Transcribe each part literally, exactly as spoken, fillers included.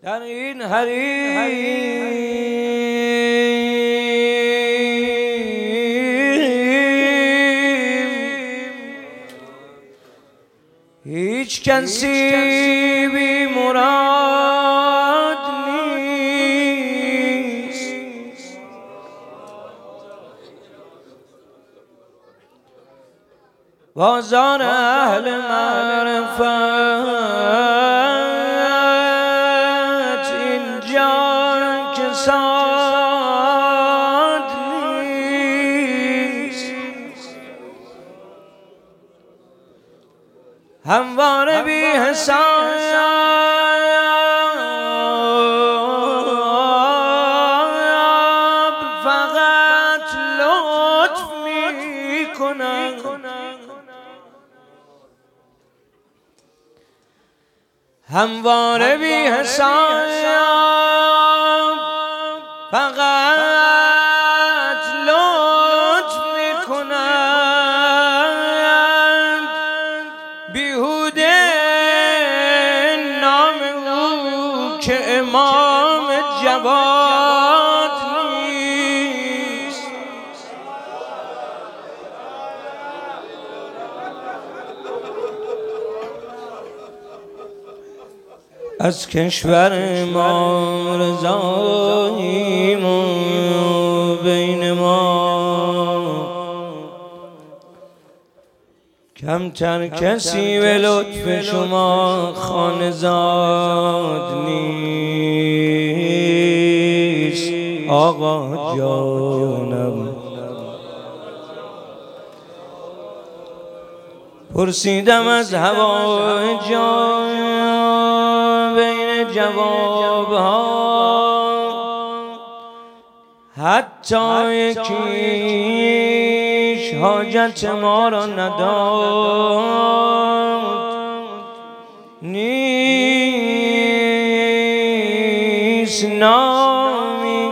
در این حریم هیچ کسی بی مراد نیست. بازار اهل معرفت اینجا کساد نیست. همواره بی حساب فقط لطف می کنن. همواره بی حساب فقط لطف می کنن. بیهوده نام او که امام جواد نیست. از کشور ما رضاییم و بین ما کمتر کسی به لطف شما خانزاد نیست. آقا جانم پرسیدم از هوای جان بین جوابها حتی یکیش حاجت ما را نداد. نیست نامی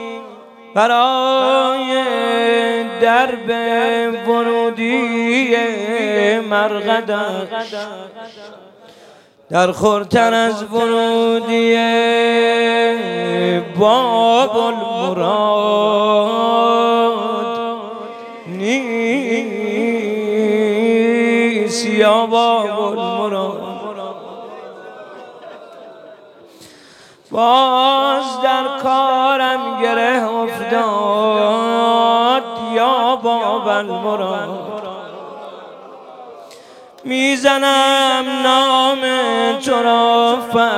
برای درب ورودی مرقدش در خورتر از ورودی باب المراد نیست. یا باب المراد باز در کارم گره افتاد. یا باب المراد میزنم نام تو را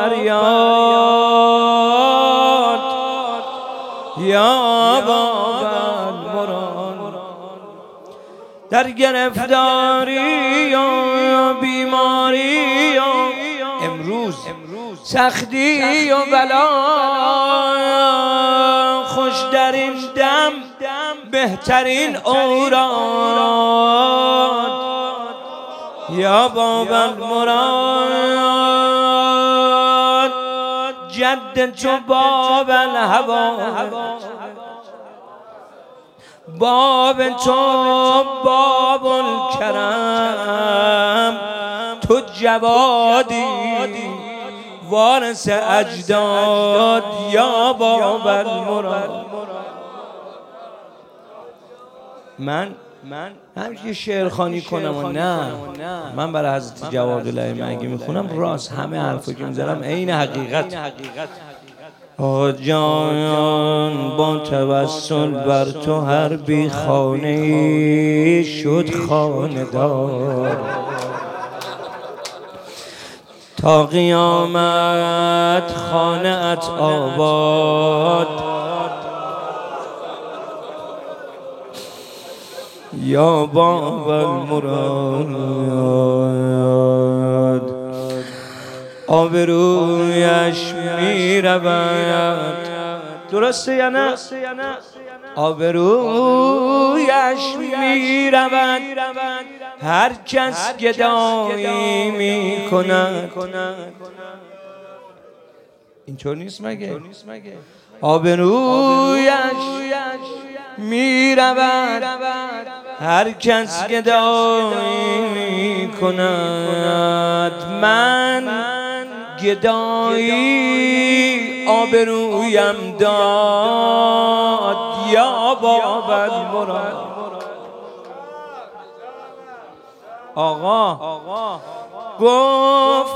فریاد. یا باب المراد در گرفتاری و بیماری و امروز سختی و بلا خوش در این دم بهترین اوراد. یا باب المراد جد تو باب الهوا باب تو باب الکرم. تو جوادی وارث اجداد. یا باب المراد من من همیشه شعر خوانی کنم و نه من برای حضرت جوادالله منگی میخونم راست همه حرفو که میزنم عین حقیقت. آقا جان با توسل بر تو هر بی خانه‌ای شد خانه دار. تا قیامت خانه ات آباد. یا باب المراد آبرویش می رود. درسته یا نه؟ آبرویش می رود هر کس گدایی می کند. اینطور نیست مگه؟ آبرویش می رود هر کس گدایی می کند. من گدایی آبرویم داد یا بابا المراد. آقا گفت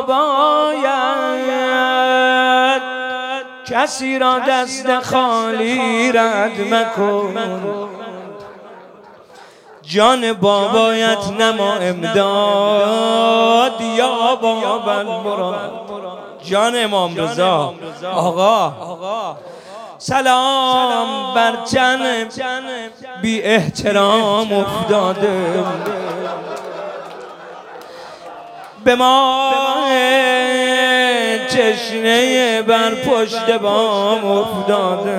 بابایت کسی را دست خالی رد مکن، جان بابایت نما امداد یا بابا المراد. جان امام رضا آقا سلام بر جن بی احترام افتاده، به ما چشنه بر پشت بام افتاده.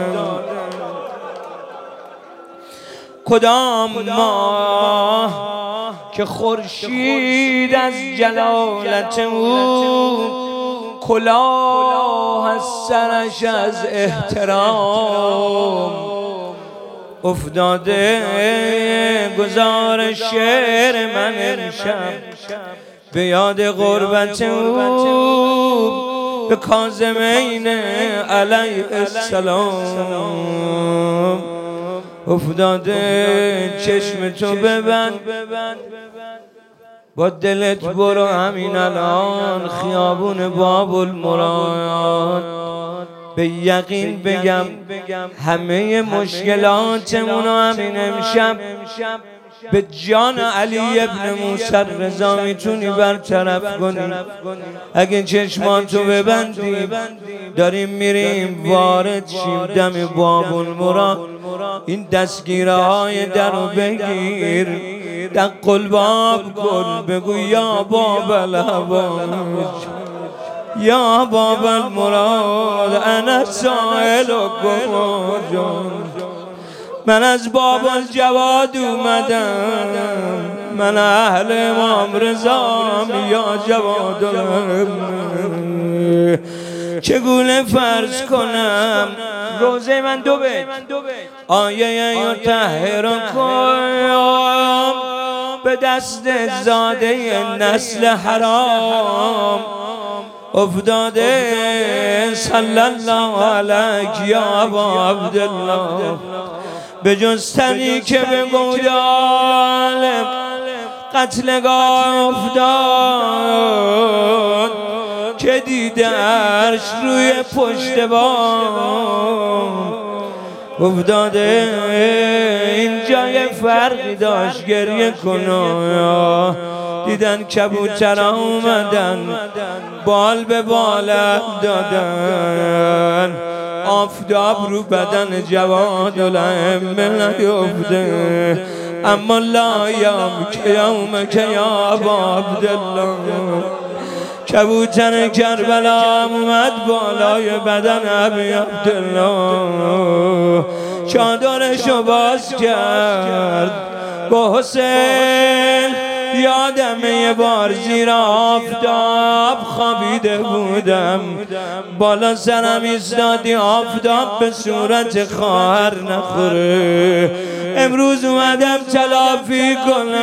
کدام ما که خورشید از جلالت او کلاه از سرش از احترام افتاده. گزار شعر من امشب به یاد غربت او به کاظمین علیه السلام افتاده. چشم تو ببند با دلت برو همین الان خیابون باب المراد. به یقین بگم همه مشکلاتمون همین امشب به جان علی ابن موسی رضا میتونی برطرف کنی. اگه چشماتو ببندی داریم میریم وارد شیم دم باب المراد. این دستگیره های در رو بگیر، دق الباب کن، بگو یا باب الهوای یا باب المراد انا سائلکم. من از باب الجواد اومدم، من اهل امام رضام یا جواد الامه. چگونه فرض کنم روزه من دو بیت آیه یطهرکم به دست زاده نسل حرام افتاده. صلی الله علیک یا ابا عبدالله. به جز تنی که به گودال قتلگاه افتاد که دیدرش روی پشت بام افتاده. این جای فرقی داشت گریه کنه. دیدن کبوترها اومدن بال به بالم دادن، آفتاب رو بدن جواد الائمه نیفته. اما لا یوم که یوم که یا ابا عبدالله. کبوتر کربلا اومد بالای بدن ابی عبدالله، چادرشو باز کرد با حسین. یادم یه بار زیر آفتاب خوابیده بودم، بالا سرم ایستادی آفتاب به صورت خواهر نخوره. امروز اومدم تلافی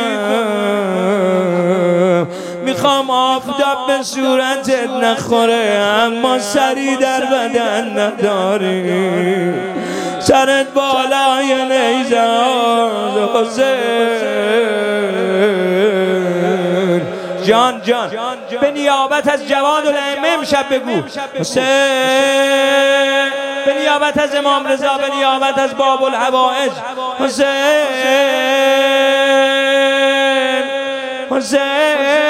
کنم، میخوام آفتاب به صورتت نخوره اما سری در بدن نداری. سرت بالای نیزه حسین. جان جان به نیابت از جواد الائمه امشب بگو حسین، به نیابت از امام رضا، به نیابت از باب الحوائج حسین حسین